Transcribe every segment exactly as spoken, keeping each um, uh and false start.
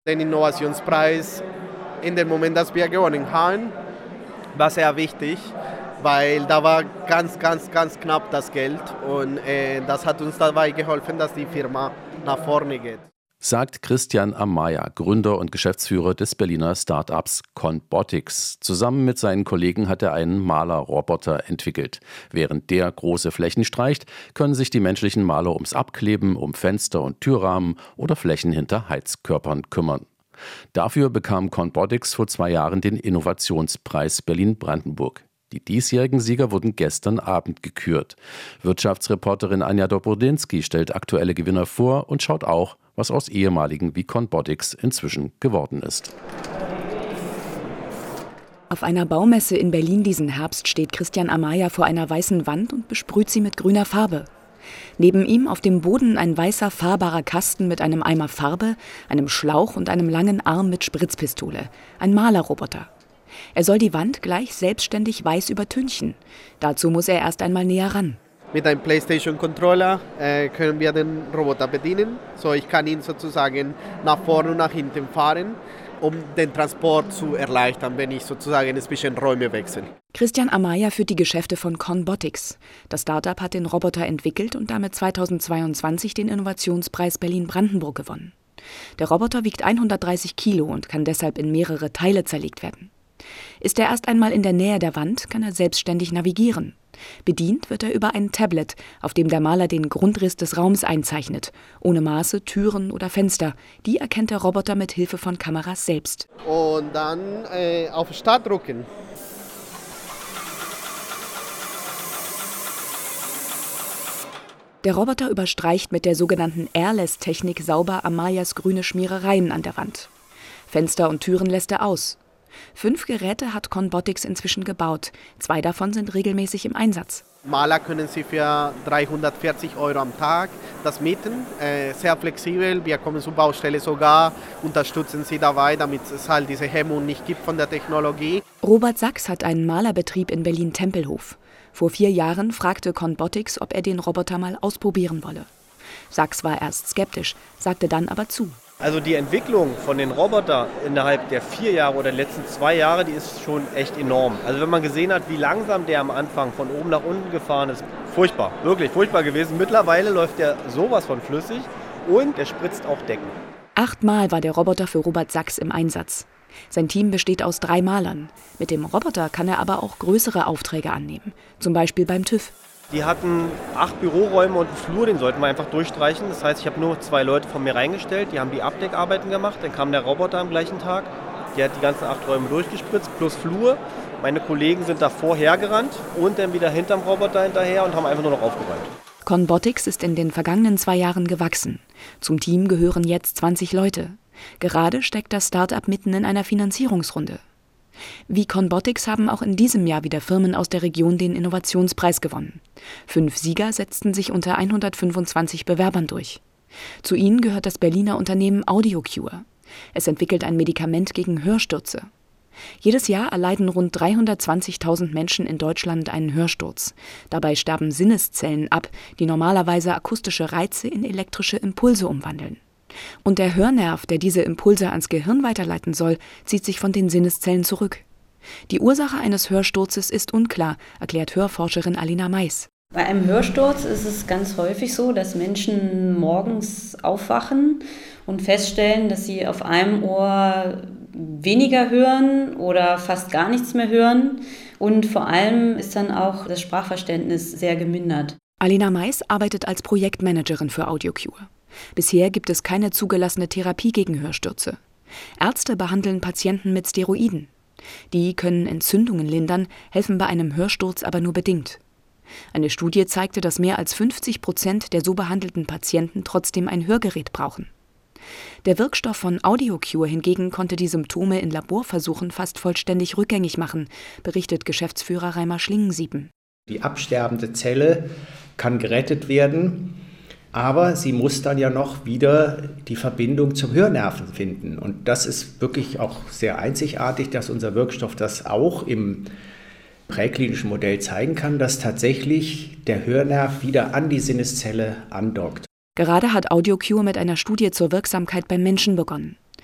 Den Innovationspreis in dem Moment, dass wir gewonnen haben, war sehr wichtig, weil da war ganz, ganz, ganz knapp das Geld und äh, das hat uns dabei geholfen, dass die Firma nach vorne geht. Sagt Christian Amaya, Gründer und Geschäftsführer des Berliner Start-ups Conbotics. Zusammen mit seinen Kollegen hat er einen Malerroboter entwickelt. Während der große Flächen streicht, können sich die menschlichen Maler ums Abkleben, um Fenster und Türrahmen oder Flächen hinter Heizkörpern kümmern. Dafür bekam Conbotics vor zwei Jahren den Innovationspreis Berlin-Brandenburg. Die diesjährigen Sieger wurden gestern Abend gekürt. Wirtschaftsreporterin Anja Dobrodinsky stellt aktuelle Gewinner vor und schaut auch, was aus ehemaligen wie Conbotics inzwischen geworden ist. Auf einer Baumesse in Berlin diesen Herbst steht Christian Amaya vor einer weißen Wand und besprüht sie mit grüner Farbe. Neben ihm auf dem Boden ein weißer fahrbarer Kasten mit einem Eimer Farbe, einem Schlauch und einem langen Arm mit Spritzpistole. Ein Malerroboter. Er soll die Wand gleich selbstständig weiß übertünchen. Dazu muss er erst einmal näher ran. Mit einem PlayStation-Controller äh, können wir den Roboter bedienen. So, ich kann ihn sozusagen nach vorne und nach hinten fahren, um den Transport zu erleichtern, wenn ich sozusagen ein bisschen Räume wechsle. Christian Amaya führt die Geschäfte von Conbotics. Das Startup hat den Roboter entwickelt und damit zweitausendzweiundzwanzig den Innovationspreis Berlin-Brandenburg gewonnen. Der Roboter wiegt hundertdreißig Kilo und kann deshalb in mehrere Teile zerlegt werden. Ist er erst einmal in der Nähe der Wand, kann er selbstständig navigieren. Bedient wird er über ein Tablet, auf dem der Maler den Grundriss des Raums einzeichnet. Ohne Maße, Türen oder Fenster. Die erkennt der Roboter mit Hilfe von Kameras selbst. Und dann äh, auf Start drücken. Der Roboter überstreicht mit der sogenannten Airless-Technik sauber Amayas grüne Schmierereien an der Wand. Fenster und Türen lässt er aus. Fünf Geräte hat Conbotics inzwischen gebaut. Zwei davon sind regelmäßig im Einsatz. Maler können Sie für dreihundertvierzig Euro am Tag das mieten. Äh, sehr flexibel. Wir kommen zur Baustelle sogar, unterstützen Sie dabei, damit es halt diese Hemmung nicht gibt von der Technologie. Robert Sachs hat einen Malerbetrieb in Berlin-Tempelhof. Vor vier Jahren fragte Conbotics, ob er den Roboter mal ausprobieren wolle. Sachs war erst skeptisch, sagte dann aber zu. Also die Entwicklung von den Robotern innerhalb der vier Jahre oder der letzten zwei Jahre, die ist schon echt enorm. Also wenn man gesehen hat, wie langsam der am Anfang von oben nach unten gefahren ist, furchtbar, wirklich furchtbar gewesen. Mittlerweile läuft der sowas von flüssig und der spritzt auch Decken. Achtmal war der Roboter für Robert Sachs im Einsatz. Sein Team besteht aus drei Malern. Mit dem Roboter kann er aber auch größere Aufträge annehmen, zum Beispiel beim TÜV. Die hatten acht Büroräume und einen Flur, den sollten wir einfach durchstreichen. Das heißt, ich habe nur zwei Leute von mir reingestellt, die haben die Abdeckarbeiten gemacht. Dann kam der Roboter am gleichen Tag, der hat die ganzen acht Räume durchgespritzt, plus Flur. Meine Kollegen sind davor hergerannt und dann wieder hinterm Roboter hinterher und haben einfach nur noch aufgeräumt. Conbotics ist in den vergangenen zwei Jahren gewachsen. Zum Team gehören jetzt zwanzig Leute. Gerade steckt das Start-up mitten in einer Finanzierungsrunde. Wie Conbotics haben auch in diesem Jahr wieder Firmen aus der Region den Innovationspreis gewonnen. Fünf Sieger setzten sich unter hundertfünfundzwanzig Bewerbern durch. Zu ihnen gehört das Berliner Unternehmen AudioCure. Es entwickelt ein Medikament gegen Hörstürze. Jedes Jahr erleiden rund dreihundertzwanzigtausend Menschen in Deutschland einen Hörsturz. Dabei sterben Sinneszellen ab, die normalerweise akustische Reize in elektrische Impulse umwandeln. Und der Hörnerv, der diese Impulse ans Gehirn weiterleiten soll, zieht sich von den Sinneszellen zurück. Die Ursache eines Hörsturzes ist unklar, erklärt Hörforscherin Alina Mais. Bei einem Hörsturz ist es ganz häufig so, dass Menschen morgens aufwachen und feststellen, dass sie auf einem Ohr weniger hören oder fast gar nichts mehr hören. Und vor allem ist dann auch das Sprachverständnis sehr gemindert. Alina Mais arbeitet als Projektmanagerin für AudioCure. Bisher gibt es keine zugelassene Therapie gegen Hörstürze. Ärzte behandeln Patienten mit Steroiden. Die können Entzündungen lindern, helfen bei einem Hörsturz aber nur bedingt. Eine Studie zeigte, dass mehr als fünfzig Prozent der so behandelten Patienten trotzdem ein Hörgerät brauchen. Der Wirkstoff von AudioCure hingegen konnte die Symptome in Laborversuchen fast vollständig rückgängig machen, berichtet Geschäftsführer Reimer Schlingensieben. Die absterbende Zelle kann gerettet werden, aber sie muss dann ja noch wieder die Verbindung zum Hörnerven finden. Und das ist wirklich auch sehr einzigartig, dass unser Wirkstoff das auch im präklinischen Modell zeigen kann, dass tatsächlich der Hörnerv wieder an die Sinneszelle andockt. Gerade hat AudioCure mit einer Studie zur Wirksamkeit beim Menschen begonnen.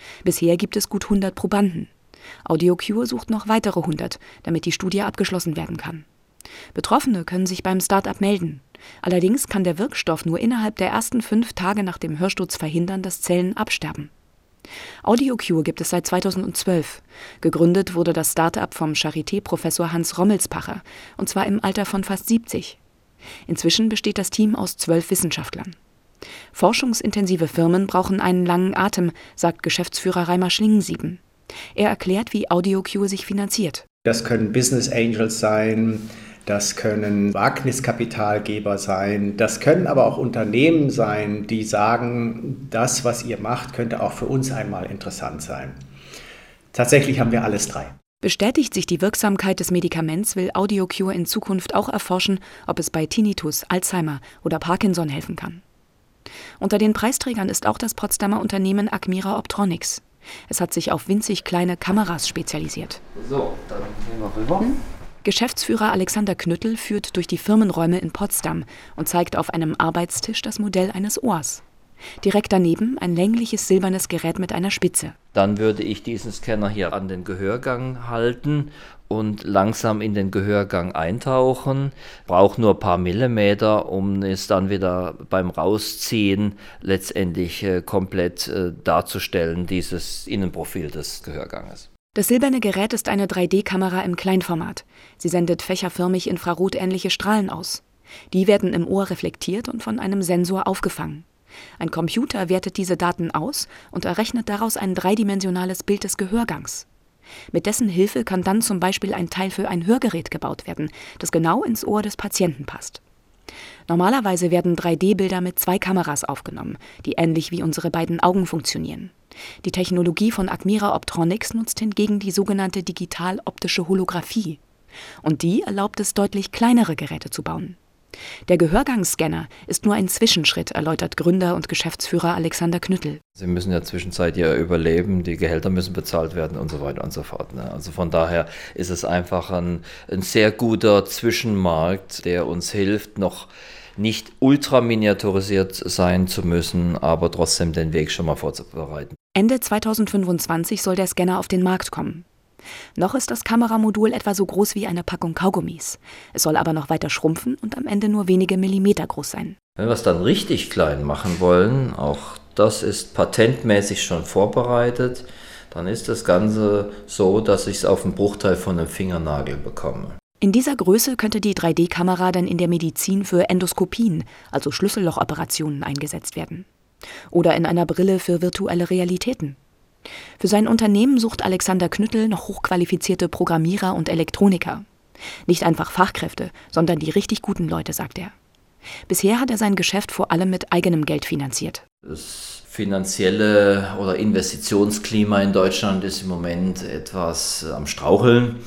Bisher gibt es gut hundert Probanden. AudioCure sucht noch weitere hundert, damit die Studie abgeschlossen werden kann. Betroffene können sich beim Start-up melden. Allerdings kann der Wirkstoff nur innerhalb der ersten fünf Tage nach dem Hörsturz verhindern, dass Zellen absterben. AudioCure gibt es seit zweitausendzwölf. Gegründet wurde das Start-up vom Charité-Professor Hans Rommelspacher, und zwar im Alter von fast siebzig. Inzwischen besteht das Team aus zwölf Wissenschaftlern. Forschungsintensive Firmen brauchen einen langen Atem, sagt Geschäftsführer Reimer Schlingensieben. Er erklärt, wie AudioCure sich finanziert. Das können Business Angels sein, das können Wagniskapitalgeber sein, das können aber auch Unternehmen sein, die sagen, das, was ihr macht, könnte auch für uns einmal interessant sein. Tatsächlich haben wir alles drei. Bestätigt sich die Wirksamkeit des Medikaments, will AudioCure in Zukunft auch erforschen, ob es bei Tinnitus, Alzheimer oder Parkinson helfen kann. Unter den Preisträgern ist auch das Potsdamer Unternehmen Acmira Optronics. Es hat sich auf winzig kleine Kameras spezialisiert. So, dann gehen wir rüber. Hm? Geschäftsführer Alexander Knüttel führt durch die Firmenräume in Potsdam und zeigt auf einem Arbeitstisch das Modell eines Ohrs. Direkt daneben ein längliches silbernes Gerät mit einer Spitze. Dann würde ich diesen Scanner hier an den Gehörgang halten und langsam in den Gehörgang eintauchen. Braucht nur ein paar Millimeter, um es dann wieder beim Rausziehen letztendlich äh, komplett äh, darzustellen, dieses Innenprofil des Gehörganges. Das silberne Gerät ist eine drei D Kamera im Kleinformat. Sie sendet fächerförmig infrarotähnliche Strahlen aus. Die werden im Ohr reflektiert und von einem Sensor aufgefangen. Ein Computer wertet diese Daten aus und errechnet daraus ein dreidimensionales Bild des Gehörgangs. Mit dessen Hilfe kann dann zum Beispiel ein Teil für ein Hörgerät gebaut werden, das genau ins Ohr des Patienten passt. Normalerweise werden drei D Bilder mit zwei Kameras aufgenommen, die ähnlich wie unsere beiden Augen funktionieren. Die Technologie von Acmira Optronics nutzt hingegen die sogenannte digital-optische Holographie. Und die erlaubt es, deutlich kleinere Geräte zu bauen. Der Gehörgangsscanner ist nur ein Zwischenschritt, erläutert Gründer und Geschäftsführer Alexander Knüttel. Sie müssen ja zwischenzeit ja überleben, die Gehälter müssen bezahlt werden und so weiter und so fort. Ne? Also von daher ist es einfach ein, ein sehr guter Zwischenmarkt, der uns hilft, noch nicht ultra miniaturisiert sein zu müssen, aber trotzdem den Weg schon mal vorzubereiten. Ende zweitausendfünfundzwanzig soll der Scanner auf den Markt kommen. Noch ist das Kameramodul etwa so groß wie eine Packung Kaugummis. Es soll aber noch weiter schrumpfen und am Ende nur wenige Millimeter groß sein. Wenn wir es dann richtig klein machen wollen, auch das ist patentmäßig schon vorbereitet, dann ist das Ganze so, dass ich es auf einen Bruchteil von einem Fingernagel bekomme. In dieser Größe könnte die drei D Kamera dann in der Medizin für Endoskopien, also Schlüssellochoperationen, eingesetzt werden. Oder in einer Brille für virtuelle Realitäten. Für sein Unternehmen sucht Alexander Knüttel noch hochqualifizierte Programmierer und Elektroniker. Nicht einfach Fachkräfte, sondern die richtig guten Leute, sagt er. Bisher hat er sein Geschäft vor allem mit eigenem Geld finanziert. Das finanzielle oder Investitionsklima in Deutschland ist im Moment etwas am Straucheln.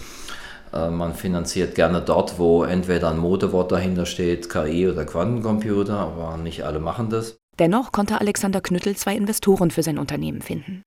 Man finanziert gerne dort, wo entweder ein Modewort dahinter steht, K I oder Quantencomputer, aber nicht alle machen das. Dennoch konnte Alexander Knüttel zwei Investoren für sein Unternehmen finden.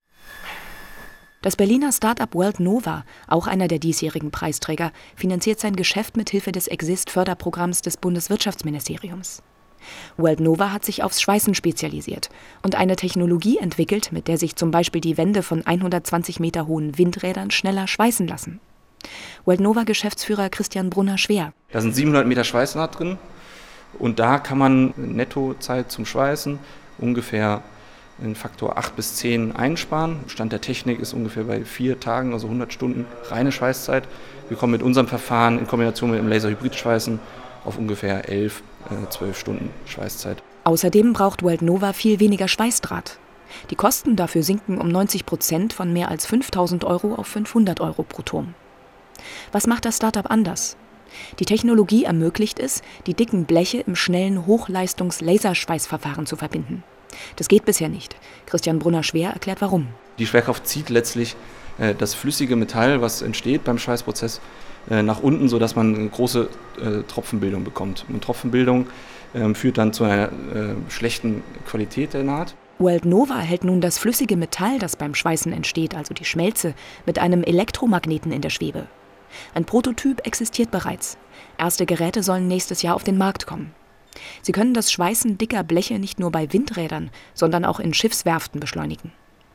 Das Berliner Start-up World Nova, auch einer der diesjährigen Preisträger, finanziert sein Geschäft mit Hilfe des Exist-Förderprogramms des Bundeswirtschaftsministeriums. World Nova hat sich aufs Schweißen spezialisiert und eine Technologie entwickelt, mit der sich zum Beispiel die Wände von hundertzwanzig Meter hohen Windrädern schneller schweißen lassen. World Nova-Geschäftsführer Christian Brunner-Schwer. Da sind siebenhundert Meter Schweißnaht drin und da kann man Nettozeit zum Schweißen ungefähr einen Faktor acht bis zehn einsparen. Stand der Technik ist ungefähr bei vier Tagen, also hundert Stunden reine Schweißzeit. Wir kommen mit unserem Verfahren in Kombination mit dem Laser-Hybrid-Schweißen auf ungefähr elf, zwölf Stunden Schweißzeit. Außerdem braucht World Nova viel weniger Schweißdraht. Die Kosten dafür sinken um neunzig Prozent von mehr als fünftausend Euro auf fünfhundert Euro pro Turm. Was macht das Startup anders? Die Technologie ermöglicht es, die dicken Bleche im schnellen Hochleistungs-Laserschweißverfahren zu verbinden. Das geht bisher nicht. Christian Brunner-Schwer erklärt warum. Die Schwerkraft zieht letztlich äh, das flüssige Metall, was entsteht beim Schweißprozess, äh, nach unten, sodass man eine große äh, Tropfenbildung bekommt. Und Tropfenbildung äh, führt dann zu einer äh, schlechten Qualität der Naht. World Nova hält nun das flüssige Metall, das beim Schweißen entsteht, also die Schmelze, mit einem Elektromagneten in der Schwebe. Ein Prototyp existiert bereits. Erste Geräte sollen nächstes Jahr auf den Markt kommen. Sie können das Schweißen dicker Bleche nicht nur bei Windrädern, sondern auch in Schiffswerften beschleunigen.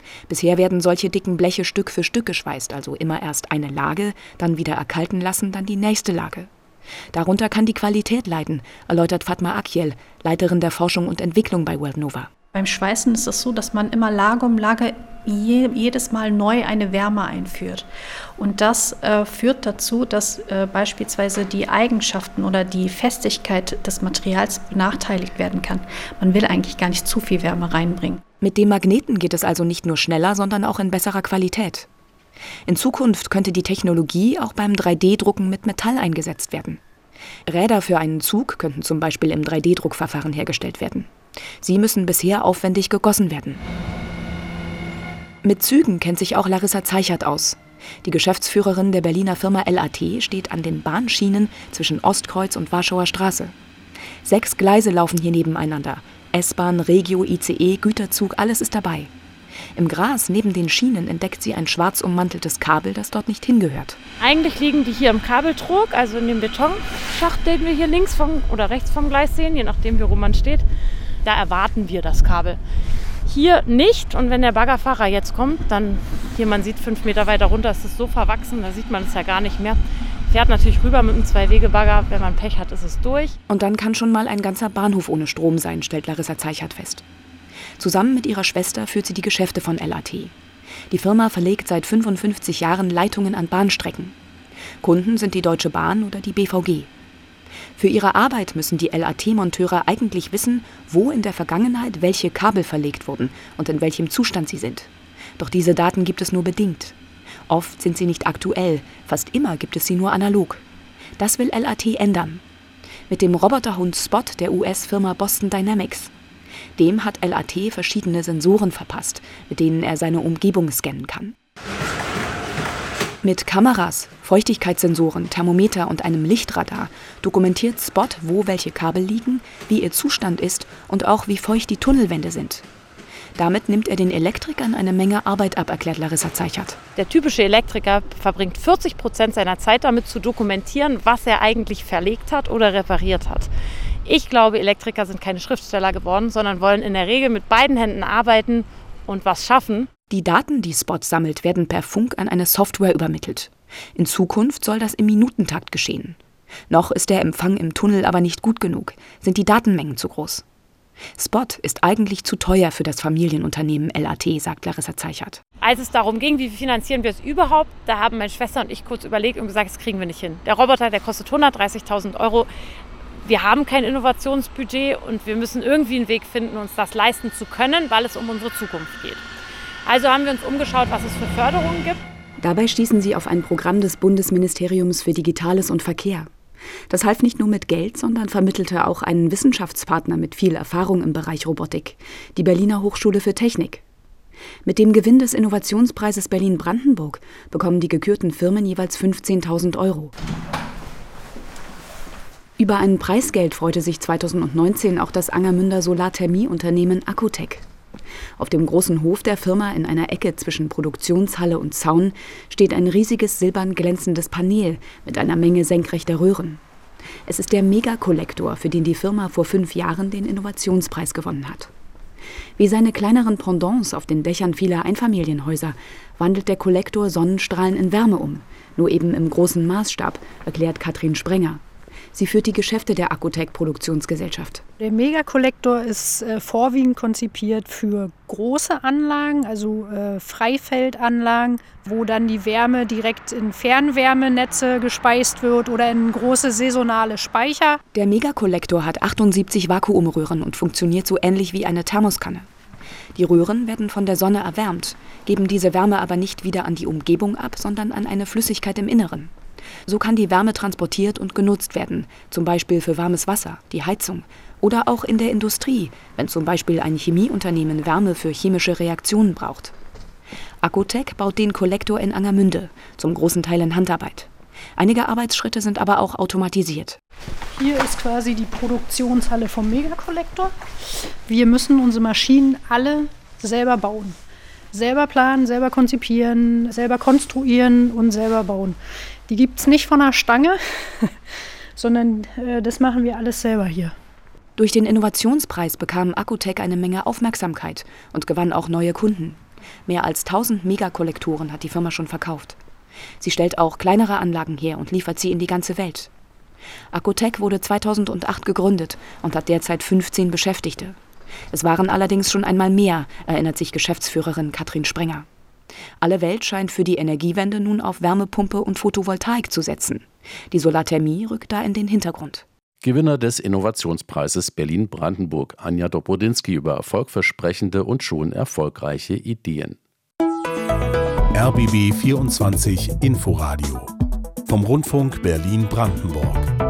Bisher werden solche dicken Bleche Stück für Stück geschweißt, also immer erst eine Lage, dann wieder erkalten lassen, dann die nächste Lage. Darunter kann die Qualität leiden, erläutert Fatma Akyel, Leiterin der Forschung und Entwicklung bei World Nova. Beim Schweißen ist es so, dass man immer Lage um Lage je, jedes Mal neu eine Wärme einführt. Und das äh, führt dazu, dass äh, beispielsweise die Eigenschaften oder die Festigkeit des Materials benachteiligt werden kann. Man will eigentlich gar nicht zu viel Wärme reinbringen. Mit dem Magneten geht es also nicht nur schneller, sondern auch in besserer Qualität. In Zukunft könnte die Technologie auch beim drei D Drucken mit Metall eingesetzt werden. Räder für einen Zug könnten zum Beispiel im drei D Druckverfahren hergestellt werden. Sie müssen bisher aufwendig gegossen werden. Mit Zügen kennt sich auch Larissa Zeichert aus. Die Geschäftsführerin der Berliner Firma L A T steht an den Bahnschienen zwischen Ostkreuz und Warschauer Straße. Sechs Gleise laufen hier nebeneinander. S-Bahn, Regio, I C E, Güterzug, alles ist dabei. Im Gras neben den Schienen entdeckt sie ein schwarz ummanteltes Kabel, das dort nicht hingehört. Eigentlich liegen die hier im Kabeltrog, also in dem Betonschacht, den wir hier links vom, oder rechts vom Gleis sehen, je nachdem wie rum man steht. Da erwarten wir das Kabel. Hier nicht, und wenn der Baggerfahrer jetzt kommt, dann, hier man sieht fünf Meter weiter runter, ist es so verwachsen, da sieht man es ja gar nicht mehr. Fährt natürlich rüber mit einem Zwei-Wege-Bagger, wenn man Pech hat, ist es durch. Und dann kann schon mal ein ganzer Bahnhof ohne Strom sein, stellt Larissa Zeichert fest. Zusammen mit ihrer Schwester führt sie die Geschäfte von L A T. Die Firma verlegt seit fünfundfünfzig Jahren Leitungen an Bahnstrecken. Kunden sind die Deutsche Bahn oder die B V G. Für ihre Arbeit müssen die L A T-Monteure eigentlich wissen, wo in der Vergangenheit welche Kabel verlegt wurden und in welchem Zustand sie sind. Doch diese Daten gibt es nur bedingt. Oft sind sie nicht aktuell, fast immer gibt es sie nur analog. Das will L A T ändern. Mit dem Roboterhund Spot der U S-Firma Boston Dynamics. Dem hat L A T verschiedene Sensoren verpasst, mit denen er seine Umgebung scannen kann. Mit Kameras, Feuchtigkeitssensoren, Thermometer und einem Lichtradar dokumentiert Spot, wo welche Kabel liegen, wie ihr Zustand ist und auch wie feucht die Tunnelwände sind. Damit nimmt er den Elektrikern eine Menge Arbeit ab, erklärt Larissa Zeichert. Der typische Elektriker verbringt vierzig Prozent seiner Zeit damit zu dokumentieren, was er eigentlich verlegt hat oder repariert hat. Ich glaube, Elektriker sind keine Schriftsteller geworden, sondern wollen in der Regel mit beiden Händen arbeiten und was schaffen. Die Daten, die Spot sammelt, werden per Funk an eine Software übermittelt. In Zukunft soll das im Minutentakt geschehen. Noch ist der Empfang im Tunnel aber nicht gut genug, sind die Datenmengen zu groß. Spot ist eigentlich zu teuer für das Familienunternehmen L A T, sagt Larissa Zeichert. Als es darum ging, wie finanzieren wir es überhaupt, da haben meine Schwester und ich kurz überlegt und gesagt, das kriegen wir nicht hin. Der Roboter, der kostet hundertdreißigtausend Euro. Wir haben kein Innovationsbudget und wir müssen irgendwie einen Weg finden, uns das leisten zu können, weil es um unsere Zukunft geht. Also haben wir uns umgeschaut, was es für Förderungen gibt. Dabei stießen sie auf ein Programm des Bundesministeriums für Digitales und Verkehr. Das half nicht nur mit Geld, sondern vermittelte auch einen Wissenschaftspartner mit viel Erfahrung im Bereich Robotik, die Berliner Hochschule für Technik. Mit dem Gewinn des Innovationspreises Berlin-Brandenburg bekommen die gekürten Firmen jeweils fünfzehntausend Euro. Über ein Preisgeld freute sich zweitausendneunzehn auch das Angermünder Solarthermieunternehmen Accu-Tech. Auf dem großen Hof der Firma in einer Ecke zwischen Produktionshalle und Zaun steht ein riesiges silbern glänzendes Panel mit einer Menge senkrechter Röhren. Es ist der Megakollektor, für den die Firma vor fünf Jahren den Innovationspreis gewonnen hat. Wie seine kleineren Pendants auf den Dächern vieler Einfamilienhäuser wandelt der Kollektor Sonnenstrahlen in Wärme um, nur eben im großen Maßstab, erklärt Katrin Sprenger. Sie führt die Geschäfte der Accu-Tech-Produktionsgesellschaft. Der Megakollektor ist äh, vorwiegend konzipiert für große Anlagen, also äh, Freifeldanlagen, wo dann die Wärme direkt in Fernwärmenetze gespeist wird oder in große saisonale Speicher. Der Megakollektor hat achtundsiebzig Vakuumröhren und funktioniert so ähnlich wie eine Thermoskanne. Die Röhren werden von der Sonne erwärmt, geben diese Wärme aber nicht wieder an die Umgebung ab, sondern an eine Flüssigkeit im Inneren. So kann die Wärme transportiert und genutzt werden, zum Beispiel für warmes Wasser, die Heizung oder auch in der Industrie, wenn zum Beispiel ein Chemieunternehmen Wärme für chemische Reaktionen braucht. Accu-Tech baut den Kollektor in Angermünde, zum großen Teil in Handarbeit. Einige Arbeitsschritte sind aber auch automatisiert. Hier ist quasi die Produktionshalle vom Megakollektor. Wir müssen unsere Maschinen alle selber bauen. Selber planen, selber konzipieren, selber konstruieren und selber bauen. Die gibt es nicht von der Stange, sondern äh, das machen wir alles selber hier. Durch den Innovationspreis bekam Accu-Tech eine Menge Aufmerksamkeit und gewann auch neue Kunden. Mehr als tausend Megakollektoren hat die Firma schon verkauft. Sie stellt auch kleinere Anlagen her und liefert sie in die ganze Welt. Acotec wurde zweitausendacht gegründet und hat derzeit fünfzehn Beschäftigte. Es waren allerdings schon einmal mehr, erinnert sich Geschäftsführerin Katrin Sprenger. Alle Welt scheint für die Energiewende nun auf Wärmepumpe und Photovoltaik zu setzen. Die Solarthermie rückt da in den Hintergrund. Gewinner des Innovationspreises Berlin-Brandenburg, Anja Dobrodinsky, über erfolgversprechende und schon erfolgreiche Ideen. R B B vierundzwanzig Inforadio vom Rundfunk Berlin-Brandenburg.